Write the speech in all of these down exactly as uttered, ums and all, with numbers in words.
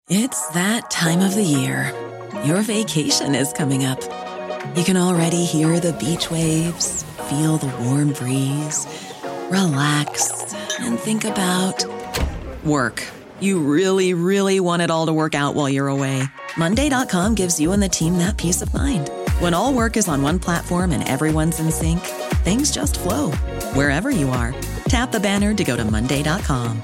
It's that time of the year. Your vacation is coming up. You can already hear the beach waves, feel the warm breeze, relax, and think about work. You really, really want it all to work out while you're away. Monday dot com gives you and the team that peace of mind. When all work is on one platform and everyone's in sync, things just flow. Wherever you are, tap the banner to go to Monday dot com.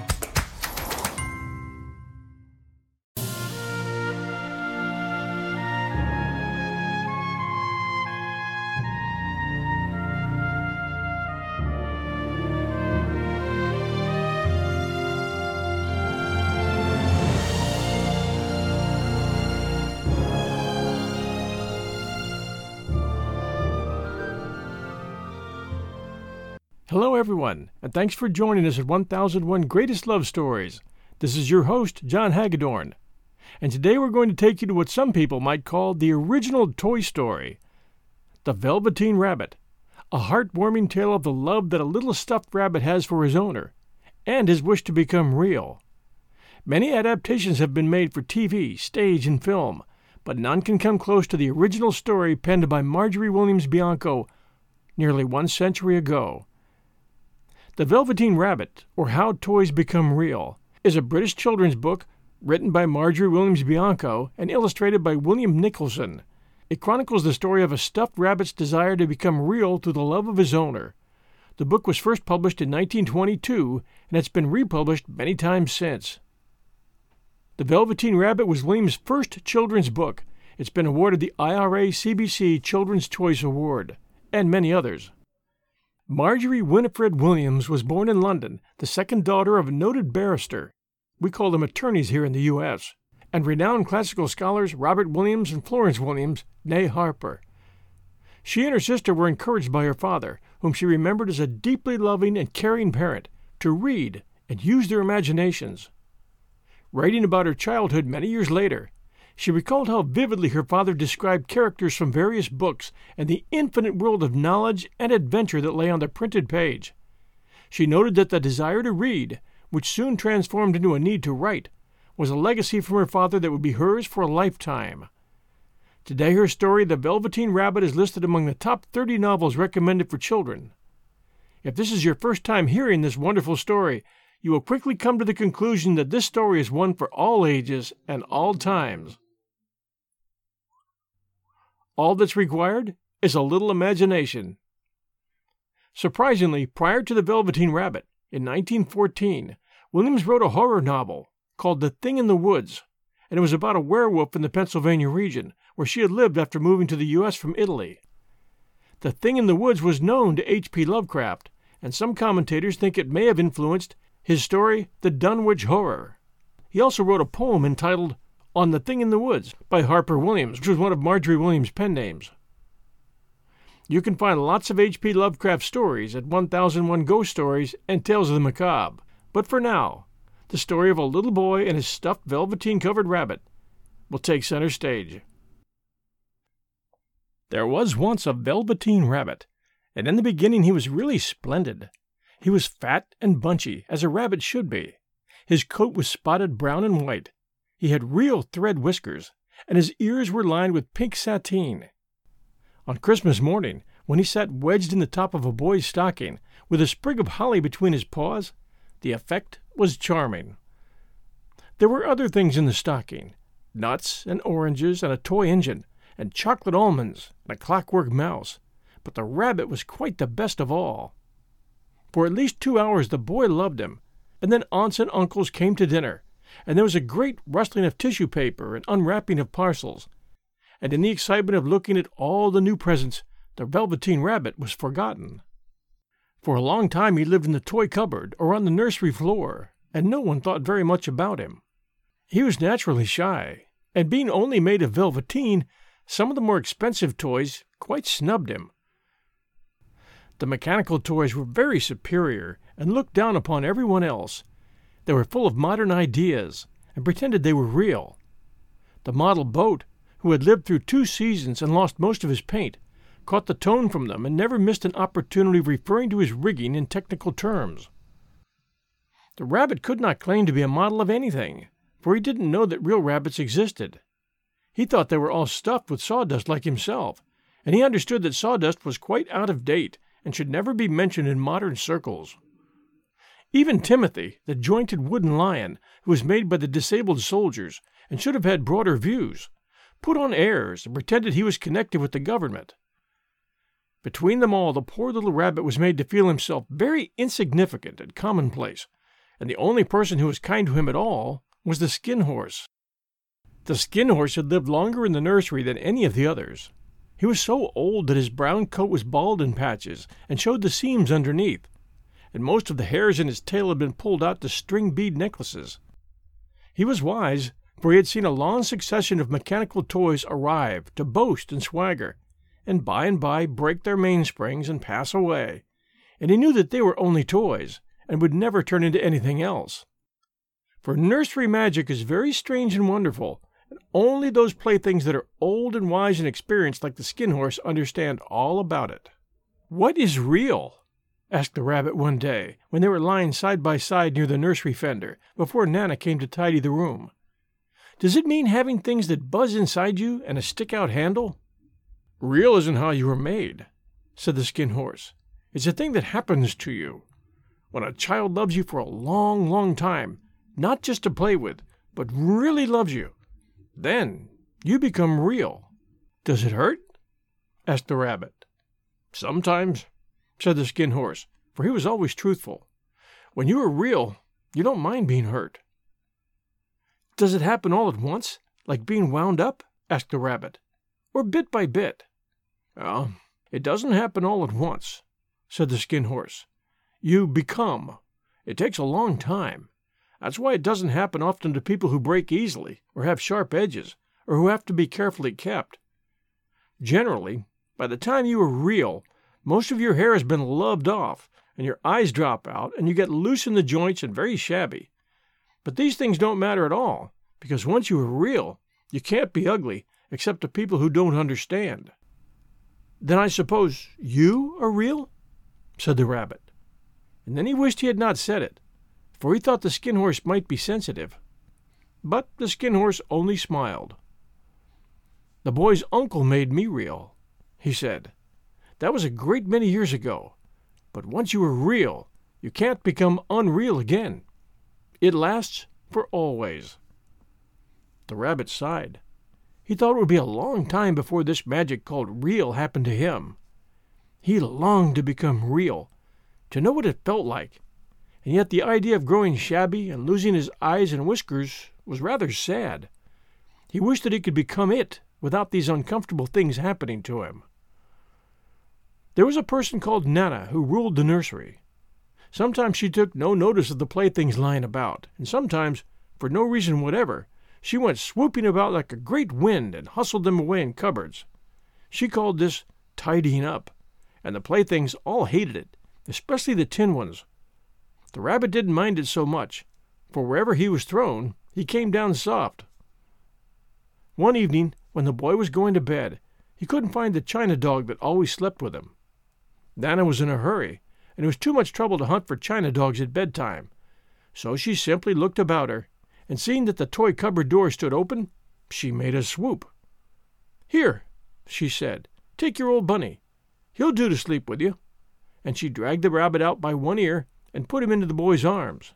Hello everyone, and thanks for joining us at one thousand one Greatest Love Stories. This is your host, John Hagedorn, and today we're going to take you to what some people might call the original Toy Story, The Velveteen Rabbit, a heartwarming tale of the love that a little stuffed rabbit has for his owner, and his wish to become real. Many adaptations have been made for T V, stage, and film, but none can come close to the original story penned by Marjorie Williams Bianco nearly one century ago. The Velveteen Rabbit, or How Toys Become Real, is a British children's book written by Marjorie Williams Bianco and illustrated by William Nicholson. It chronicles the story of a stuffed rabbit's desire to become real through the love of his owner. The book was first published in nineteen twenty-two, and it's been republished many times since. The Velveteen Rabbit was Williams' first children's book. It's been awarded the I R A C B C Children's Choice Award, and many others. Marjorie Winifred Williams was born in London, the second daughter of a noted barrister. We call them attorneys here in the U S, and renowned classical scholars Robert Williams and Florence Williams, née Harper. She and her sister were encouraged by her father, whom she remembered as a deeply loving and caring parent, to read and use their imaginations. Writing about her childhood many years later, she recalled how vividly her father described characters from various books and the infinite world of knowledge and adventure that lay on the printed page. She noted that the desire to read, which soon transformed into a need to write, was a legacy from her father that would be hers for a lifetime. Today her story, The Velveteen Rabbit, is listed among the top thirty novels recommended for children. If this is your first time hearing this wonderful story, you will quickly come to the conclusion that this story is one for all ages and all times. All that's required is a little imagination. Surprisingly, prior to The Velveteen Rabbit, in nineteen fourteen, Williams wrote a horror novel called The Thing in the Woods, and it was about a werewolf in the Pennsylvania region, where she had lived after moving to the U S from Italy. The Thing in the Woods was known to H P Lovecraft, and some commentators think it may have influenced his story, The Dunwich Horror. He also wrote a poem entitled On the Thing in the Woods by Harper Williams, which was one of Marjorie Williams' pen names. You can find lots of H P Lovecraft stories at one thousand one Ghost Stories and Tales of the Macabre. But for now, the story of a little boy and his stuffed velveteen-covered rabbit will take center stage. There was once a Velveteen Rabbit, and in the beginning he was really splendid. He was fat and bunchy, as a rabbit should be. His coat was spotted brown and white. He had real thread whiskers, and his ears were lined with pink sateen. On Christmas morning, when he sat wedged in the top of a boy's stocking, with a sprig of holly between his paws, the effect was charming. There were other things in the stocking, nuts and oranges and a toy engine, and chocolate almonds and a clockwork mouse, but the rabbit was quite the best of all. For at least two hours the boy loved him, and then aunts and uncles came to dinner, and there was a great rustling of tissue paper and unwrapping of parcels, and in the excitement of looking at all the new presents, the Velveteen Rabbit was forgotten. For a long time he lived in the toy cupboard or on the nursery floor, and no one thought very much about him. He was naturally shy, and being only made of velveteen, some of the more expensive toys quite snubbed him. The mechanical toys were very superior and looked down upon everyone else. They were full of modern ideas and pretended they were real. The model boat, who had lived through two seasons and lost most of his paint, caught the tone from them and never missed an opportunity of referring to his rigging in technical terms. The rabbit could not claim to be a model of anything, for he didn't know that real rabbits existed. He thought they were all stuffed with sawdust like himself, and he understood that sawdust was quite out of date and should never be mentioned in modern circles. Even Timothy, the jointed wooden lion, who was made by the disabled soldiers and should have had broader views, put on airs and pretended he was connected with the government. Between them all, the poor little rabbit was made to feel himself very insignificant and commonplace, and the only person who was kind to him at all was the Skin Horse. The Skin Horse had lived longer in the nursery than any of the others. He was so old that his brown coat was bald in patches and showed the seams underneath, and most of the hairs in his tail had been pulled out to string bead necklaces. He was wise, for he had seen a long succession of mechanical toys arrive to boast and swagger, and by and by break their mainsprings and pass away, and he knew that they were only toys, and would never turn into anything else. For nursery magic is very strange and wonderful, and only those playthings that are old and wise and experienced like the Skin Horse understand all about it. "What is real?" asked the rabbit one day, when they were lying side by side near the nursery fender, before Nana came to tidy the room. "Does it mean having things that buzz inside you and a stick-out handle?" "Real isn't how you were made," said the Skin Horse. "It's a thing that happens to you. When a child loves you for a long, long time, not just to play with, but really loves you, then you become real." "Does it hurt?" asked the rabbit. "Sometimes," said the Skin Horse, for he was always truthful. "When you are real, you don't mind being hurt." "Does it happen all at once, like being wound up?" asked the rabbit. "Or bit by bit?" "Oh, it doesn't happen all at once," said the Skin Horse. "You become. It takes a long time. That's why it doesn't happen often to people who break easily, or have sharp edges, or who have to be carefully kept. Generally, by the time you are real, most of your hair has been loved off, and your eyes drop out, and you get loose in the joints and very shabby. But these things don't matter at all, because once you are real, you can't be ugly, except to people who don't understand." "Then I suppose you are real?" said the rabbit. And then he wished he had not said it, for he thought the Skin Horse might be sensitive. But the Skin Horse only smiled. "The boy's uncle made me real," he said. "That was a great many years ago. But once you are real, you can't become unreal again. It lasts for always." The rabbit sighed. He thought it would be a long time before this magic called real happened to him. He longed to become real, to know what it felt like, and yet the idea of growing shabby and losing his eyes and whiskers was rather sad. He wished that he could become it without these uncomfortable things happening to him. There was a person called Nana who ruled the nursery. Sometimes she took no notice of the playthings lying about, and sometimes, for no reason whatever, she went swooping about like a great wind and hustled them away in cupboards. She called this tidying up, and the playthings all hated it, especially the tin ones. The rabbit didn't mind it so much, for wherever he was thrown, he came down soft. One evening, when the boy was going to bed, he couldn't find the china dog that always slept with him. Nana was in a hurry, and it was too much trouble to hunt for china dogs at bedtime. So she simply looked about her, and seeing that the toy cupboard door stood open, she made a swoop. "Here," she said, "take your old bunny. He'll do to sleep with you." And she dragged the rabbit out by one ear and put him into the boy's arms.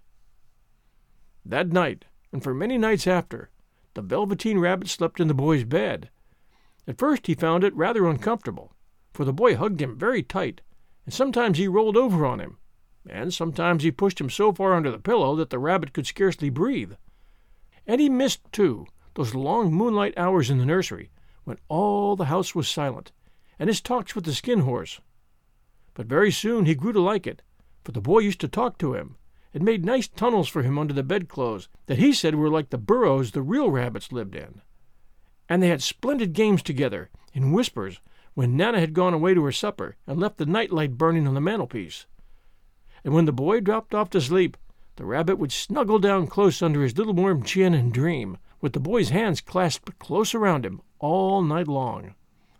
That night, and for many nights after, the Velveteen Rabbit slept in the boy's bed. At first he found it rather uncomfortable, for the boy hugged him very tight, and sometimes he rolled over on him, and sometimes he pushed him so far under the pillow that the rabbit could scarcely breathe. And he missed, too, those long moonlight hours in the nursery, when all the house was silent, and his talks with the Skin Horse. But very soon he grew to like it, for the boy used to talk to him, and made nice tunnels for him under the bedclothes that he said were like the burrows the real rabbits lived in. And they had splendid games together, in whispers, when Nana had gone away to her supper and left the night-light burning on the mantelpiece. And when the boy dropped off to sleep, the rabbit would snuggle down close under his little warm chin and dream, with the boy's hands clasped close around him all night long.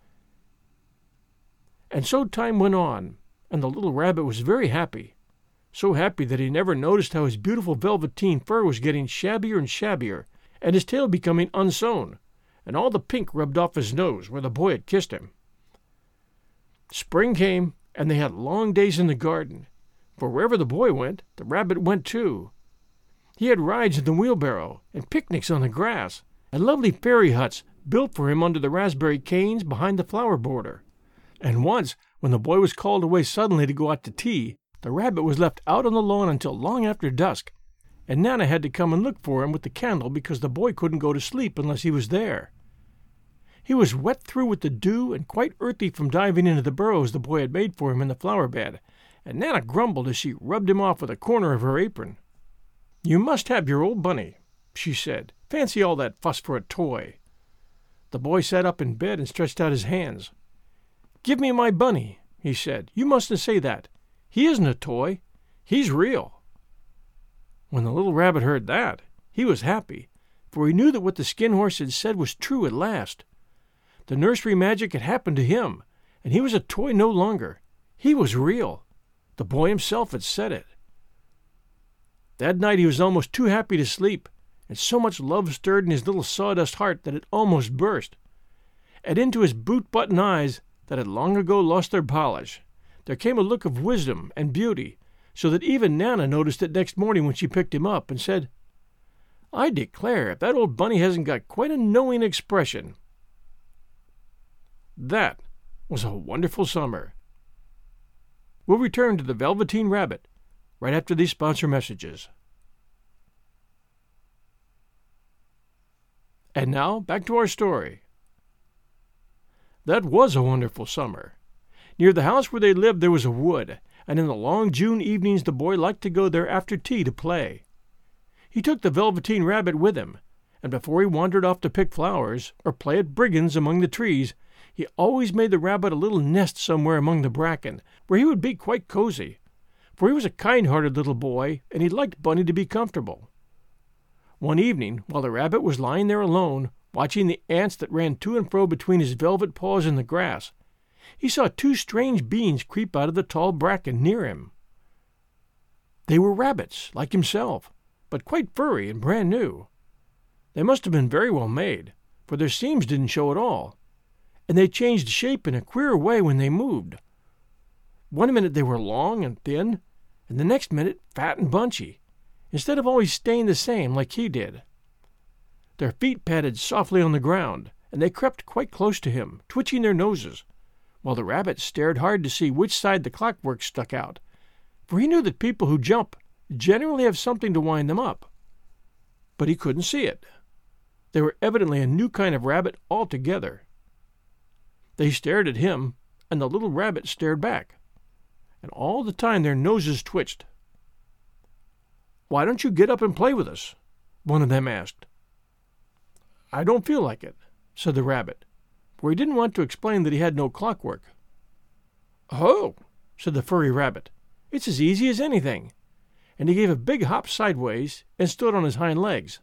And so time went on, and the little rabbit was very happy, so happy that he never noticed how his beautiful velveteen fur was getting shabbier and shabbier, and his tail becoming unsewn, and all the pink rubbed off his nose where the boy had kissed him. Spring came, and they had long days in the garden, for wherever the boy went, the rabbit went too. He had rides in the wheelbarrow, and picnics on the grass, and lovely fairy huts built for him under the raspberry canes behind the flower border. And once, when the boy was called away suddenly to go out to tea, the rabbit was left out on the lawn until long after dusk, and Nana had to come and look for him with the candle because the boy couldn't go to sleep unless he was there. He was wet through with the dew and quite earthy from diving into the burrows the boy had made for him in the flower bed, and Nana grumbled as she rubbed him off with a corner of her apron. "You must have your old bunny," she said. "Fancy all that fuss for a toy." The boy sat up in bed and stretched out his hands. "Give me my bunny," he said. "You mustn't say that. He isn't a toy. He's real." When the little rabbit heard that, he was happy, for he knew that what the Skin Horse had said was true at last. The nursery magic had happened to him, and he was a toy no longer. He was real. The boy himself had said it. That night he was almost too happy to sleep, and so much love stirred in his little sawdust heart that it almost burst. And into his boot-button eyes, that had long ago lost their polish, there came a look of wisdom and beauty, so that even Nana noticed it next morning when she picked him up and said, "I declare, if that old bunny hasn't got quite a knowing expression." That was a wonderful summer. We'll return to the Velveteen Rabbit right after these sponsor messages. And now, back to our story. That was a wonderful summer. Near the house where they lived there was a wood, and in the long June evenings the boy liked to go there after tea to play. He took the Velveteen Rabbit with him, and before he wandered off to pick flowers or play at brigands among the trees, he always made the rabbit a little nest somewhere among the bracken, where he would be quite cozy, for he was a kind-hearted little boy, and he liked Bunny to be comfortable. One evening, while the rabbit was lying there alone, watching the ants that ran to and fro between his velvet paws in the grass, he saw two strange beings creep out of the tall bracken near him. They were rabbits, like himself, but quite furry and brand new. They must have been very well made, for their seams didn't show at all, and they changed shape in a queer way when they moved. One minute they were long and thin, and the next minute fat and bunchy, instead of always staying the same like he did. Their feet padded softly on the ground, and they crept quite close to him, twitching their noses, while the rabbit stared hard to see which side the clockwork stuck out, for he knew that people who jump generally have something to wind them up. But he couldn't see it. They were evidently a new kind of rabbit altogether. They stared at him, and the little rabbit stared back, and all the time their noses twitched. "Why don't you get up and play with us?" one of them asked. "I don't feel like it," said the rabbit, for he didn't want to explain that he had no clockwork. "Oh," said the furry rabbit, "it's as easy as anything," and he gave a big hop sideways and stood on his hind legs.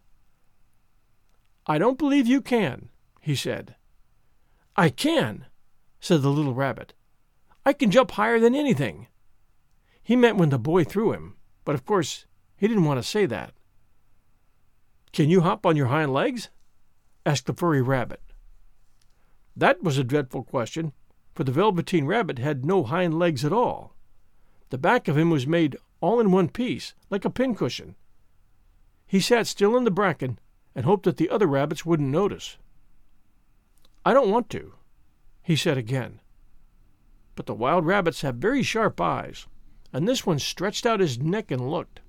"I don't believe you can," he said. "I can," said the little rabbit. "I can jump higher than anything." He meant when the boy threw him, but of course he didn't want to say that. "Can you hop on your hind legs?" asked the furry rabbit. That was a dreadful question, for the Velveteen Rabbit had no hind legs at all. The back of him was made all in one piece, like a pincushion. He sat still in the bracken and hoped that the other rabbits wouldn't notice. "I don't want to," he said again. But the wild rabbits have very sharp eyes, and this one stretched out his neck and looked.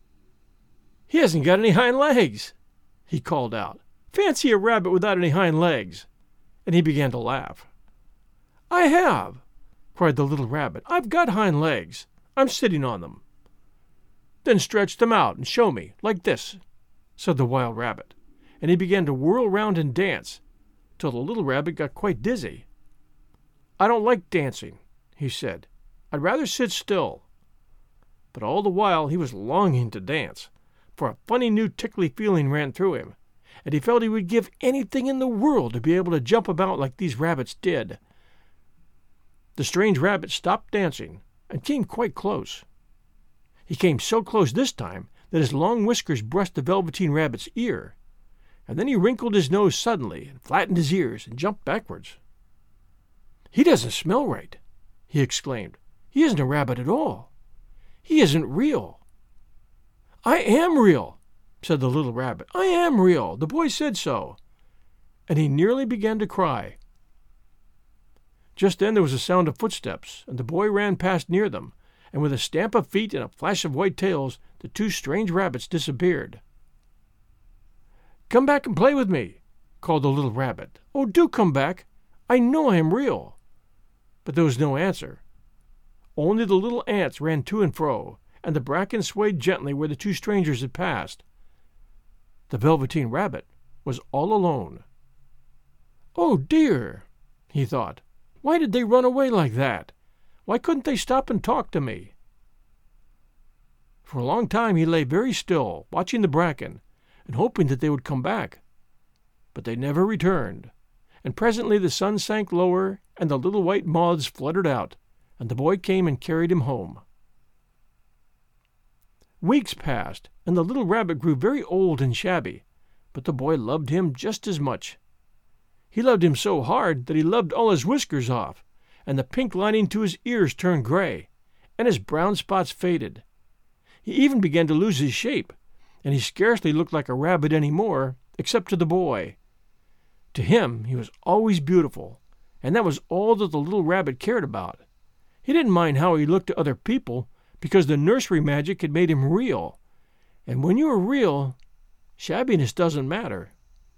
"He hasn't got any hind legs," he called out. "Fancy a rabbit without any hind legs!" And he began to laugh. "I have," cried the little rabbit. "I've got hind legs. I'm sitting on them." "Then stretch them out and show me, like this," said the wild rabbit, and he began to whirl round and dance, till the little rabbit got quite dizzy. "I don't like dancing," he said. "I'd rather sit still." But all the while he was longing to dance, for a funny new tickly feeling ran through him, and he felt he would give anything in the world to be able to jump about like these rabbits did. The strange rabbit stopped dancing and came quite close. He came so close this time that his long whiskers brushed the Velveteen Rabbit's ear, and then he wrinkled his nose suddenly and flattened his ears and jumped backwards. "He doesn't smell right," he exclaimed. "He isn't a rabbit at all. He isn't real." "I am real," said the little rabbit. "I am real. The boy said so." And he nearly began to cry. Just then there was a sound of footsteps, and the boy ran past near them, and with a stamp of feet and a flash of white tails, the two strange rabbits disappeared. "Come back and play with me," called the little rabbit. "Oh, do come back. I know I am real." But there was no answer. Only the little ants ran to and fro, and the bracken swayed gently where the two strangers had passed. The Velveteen Rabbit was all alone. "Oh, dear," he thought. "Why did they run away like that? Why couldn't they stop and talk to me?" For a long time he lay very still, watching the bracken, and hoping that they would come back. But they never returned, and presently the sun sank lower, and the little white moths fluttered out, and the boy came and carried him home. Weeks passed, and the little rabbit grew very old and shabby, but the boy loved him just as much. He loved him so hard that he loved all his whiskers off, and the pink lining to his ears turned gray, and his brown spots faded. He even began to lose his shape, and he scarcely looked like a rabbit any more, except to the boy. To him he was always beautiful, and that was all that the little rabbit cared about. He didn't mind how he looked to other people, because the nursery magic had made him real, and when you are real, shabbiness doesn't matter.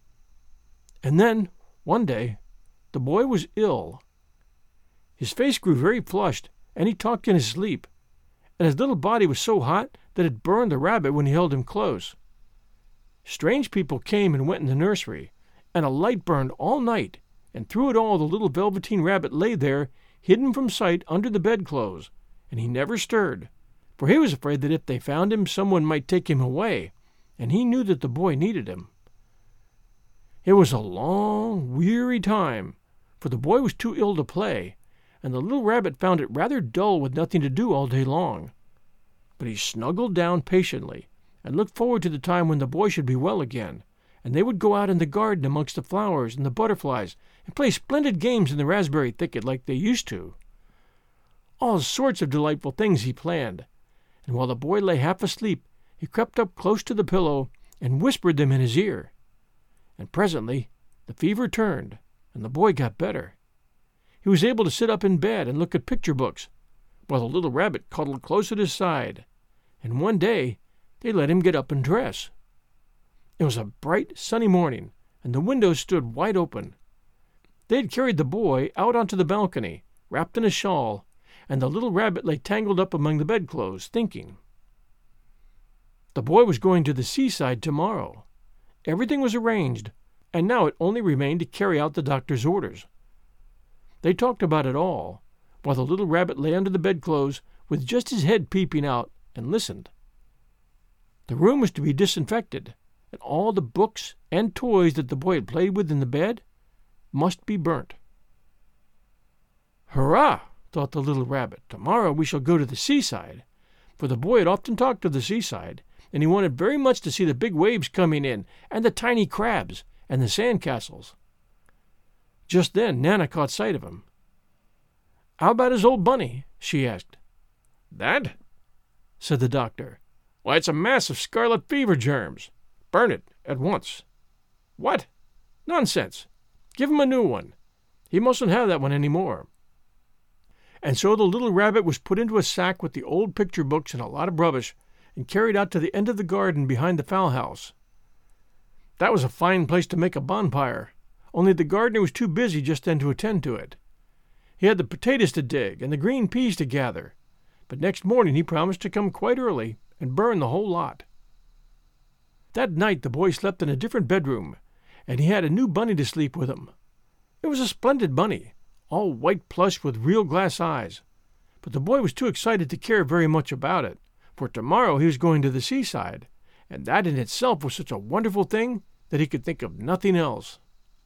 And then, one day, the boy was ill. His face grew very flushed, and he talked in his sleep, and his little body was so hot that it burned the rabbit when he held him close. Strange people came and went in the nursery, and a light burned all night, and through it all the little Velveteen Rabbit lay there, hidden from sight under the bedclothes, and he never stirred, for he was afraid that if they found him someone might take him away, and he knew that the boy needed him. It was a long, weary time, for the boy was too ill to play, and the little rabbit found it rather dull with nothing to do all day long. But he snuggled down patiently, and looked forward to the time when the boy should be well again, and they would go out in the garden amongst the flowers and the butterflies, and play splendid games in the raspberry thicket like they used to. All sorts of delightful things he planned, and while the boy lay half asleep, he crept up close to the pillow and whispered them in his ear. And presently the fever turned, and the boy got better. He was able to sit up in bed and look at picture books, while the little rabbit cuddled close at his side, and one day they let him get up and dress. It was a bright, sunny morning, and the windows stood wide open. They had carried the boy out onto the balcony, wrapped in a shawl, and the little rabbit lay tangled up among the bedclothes, thinking. The boy was going to the seaside tomorrow. Everything was arranged, and now it only remained to carry out the doctor's orders. They talked about it all, while the little rabbit lay under the bedclothes with just his head peeping out, and listened. The room was to be disinfected, and all the books and toys that the boy had played with in the bed must be burnt. "Hurrah!" thought the little rabbit. "Tomorrow we shall go to the seaside," for the boy had often talked of the seaside, and he wanted very much to see the big waves coming in, and the tiny crabs, and the sand castles. Just then Nana caught sight of him. "How about his old bunny?" she asked. "That?" said the doctor. "Why, it's a mass of scarlet fever germs. Burn it at once." "What? Nonsense. Give him a new one. He mustn't have that one any more." And so the little rabbit was put into a sack with the old picture books and a lot of rubbish, and carried out to the end of the garden behind the fowl house. That was a fine place to make a bonfire, only the gardener was too busy just then to attend to it. He had the potatoes to dig and the green peas to gather, but next morning he promised to come quite early and burn the whole lot. That night the boy slept in a different bedroom, and he had a new bunny to sleep with him. It was a splendid bunny, all white plush with real glass eyes, but the boy was too excited to care very much about it, for tomorrow he was going to the seaside, and that in itself was such a wonderful thing that he could think of nothing else.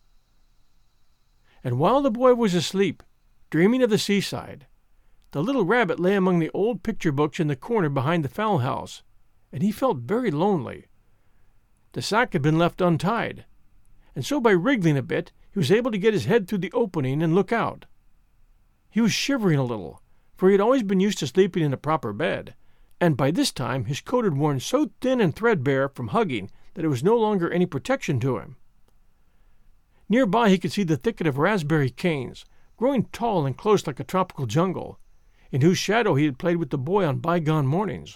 And while the boy was asleep, dreaming of the seaside, the little rabbit lay among the old picture books in the corner behind the fowl house, and he felt very lonely. The sack had been left untied, and so by wriggling a bit he was able to get his head through the opening and look out. He was shivering a little, for he had always been used to sleeping in a proper bed, and by this time his coat had worn so thin and threadbare from hugging that it was no longer any protection to him. Near by he could see the thicket of raspberry canes, growing tall and close like a tropical jungle, in whose shadow he had played with the boy on bygone mornings.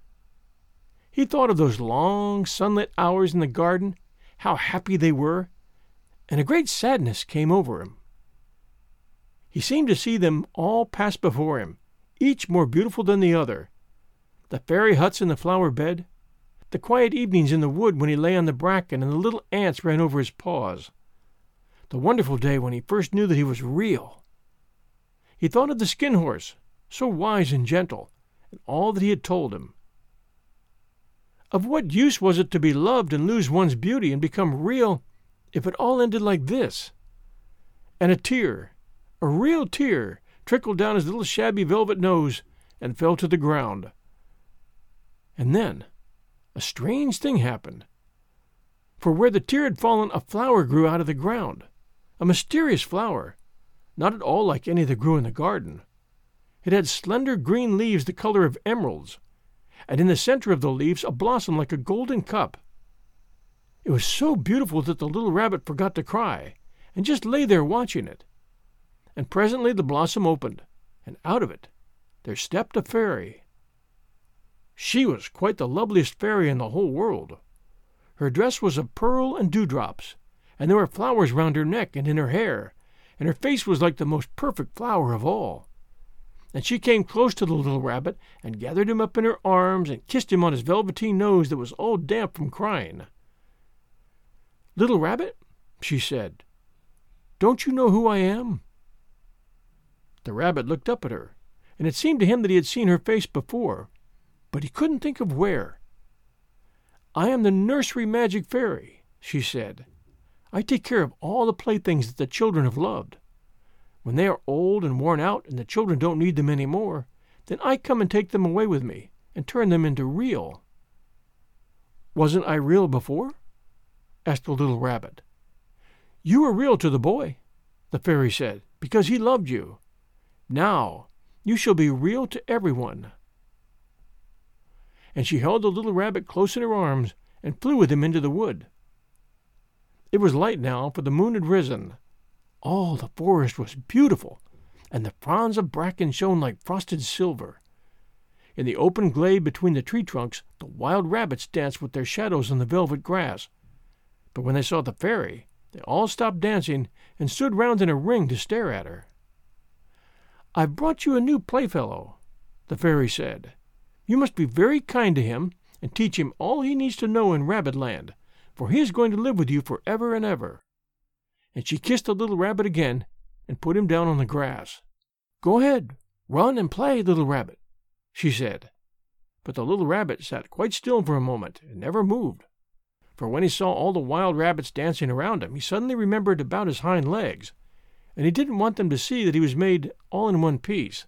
He thought of those long, sunlit hours in the garden, how happy they were, and a great sadness came over him. He seemed to see them all pass before him, each more beautiful than the other. The fairy huts in the flower bed, the quiet evenings in the wood when he lay on the bracken and the little ants ran over his paws, the wonderful day when he first knew that he was real. He thought of the skin horse, so wise and gentle, and all that he had told him. Of what use was it to be loved and lose one's beauty and become real if it all ended like this? And a tear, a real tear, trickled down his little shabby velvet nose and fell to the ground. And then a strange thing happened. For where the tear had fallen, a flower grew out of the ground, a mysterious flower, not at all like any that grew in the garden. It had slender green leaves the color of emeralds, and in the center of the leaves a blossom like a golden cup. It was so beautiful that the little rabbit forgot to cry, and just lay there watching it. And presently the blossom opened, and out of it there stepped a fairy. She was quite the loveliest fairy in the whole world. Her dress was of pearl and dewdrops, and there were flowers round her neck and in her hair, and her face was like the most perfect flower of all. And she came close to the little rabbit and gathered him up in her arms and kissed him on his velveteen nose that was all damp from crying. "Little rabbit," she said, "don't you know who I am?" The rabbit looked up at her, and it seemed to him that he had seen her face before, but he couldn't think of where. "I am the nursery magic fairy," she said. "I take care of all the playthings that the children have loved. When they are old and worn out and the children don't need them any more, then I come and take them away with me and turn them into real." "Wasn't I real before?" asked the little rabbit. "You were real to the boy," the fairy said, "because he loved you. Now you shall be real to everyone." And she held the little rabbit close in her arms and flew with him into the wood. It was light now, for the moon had risen. All the forest was beautiful, and the fronds of bracken shone like frosted silver. In the open glade between the tree trunks the wild rabbits danced with their shadows on the velvet grass. But when they saw the fairy, they all stopped dancing and stood round in a ring to stare at her. "I've brought you a new playfellow," the fairy said. "You must be very kind to him and teach him all he needs to know in Rabbitland, for he is going to live with you forever and ever." And she kissed the little rabbit again and put him down on the grass. "Go ahead, run and play, little rabbit," she said. But the little rabbit sat quite still for a moment and never moved. For when he saw all the wild rabbits dancing around him, he suddenly remembered about his hind legs, and he didn't want them to see that he was made all in one piece.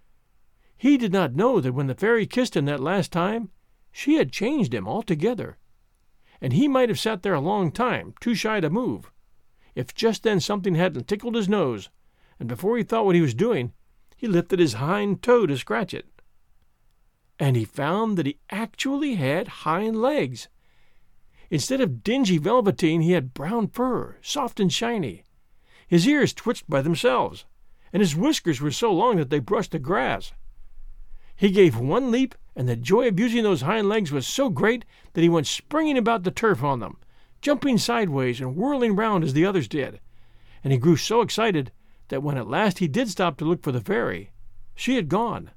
He did not know that when the fairy kissed him that last time, she had changed him altogether, and he might have sat there a long time, too shy to move, if just then something hadn't tickled his nose, and before he thought what he was doing, he lifted his hind toe to scratch it. And he found that he actually had hind legs. Instead of dingy velveteen, he had brown fur, soft and shiny. His ears twitched by themselves, and his whiskers were so long that they brushed the grass. He gave one leap, and the joy of using those hind legs was so great that he went springing about the turf on them, jumping sideways and whirling round as the others did, and he grew so excited that when at last he did stop to look for the fairy, she had gone.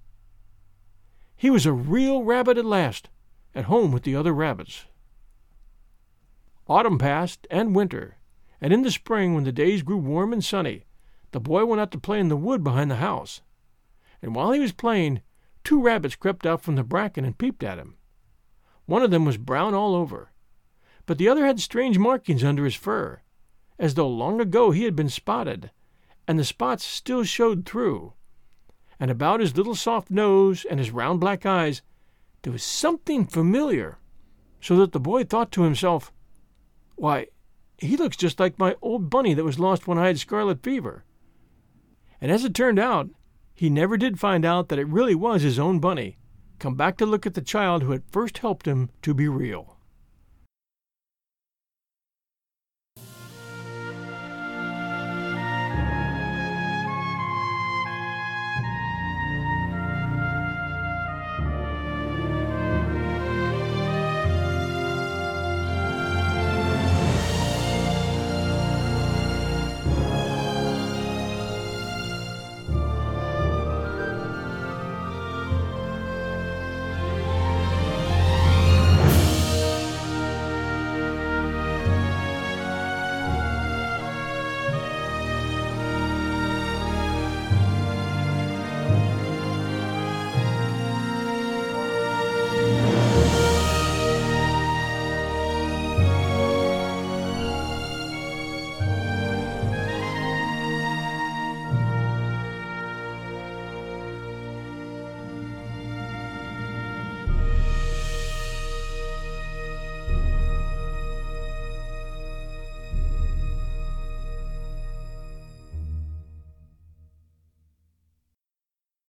He was a real rabbit at last, at home with the other rabbits. Autumn passed, and winter, and in the spring, when the days grew warm and sunny, the boy went out to play in the wood behind the house. And while he was playing, two rabbits crept out from the bracken and peeped at him. One of them was brown all over, but the other had strange markings under his fur, as though long ago he had been spotted, and the spots still showed through. And about his little soft nose and his round black eyes there was something familiar, so that the boy thought to himself, "Why, he looks just like my old bunny that was lost when I had scarlet fever." And as it turned out, he never did find out that it really was his own bunny, come back to look at the child who had first helped him to be real.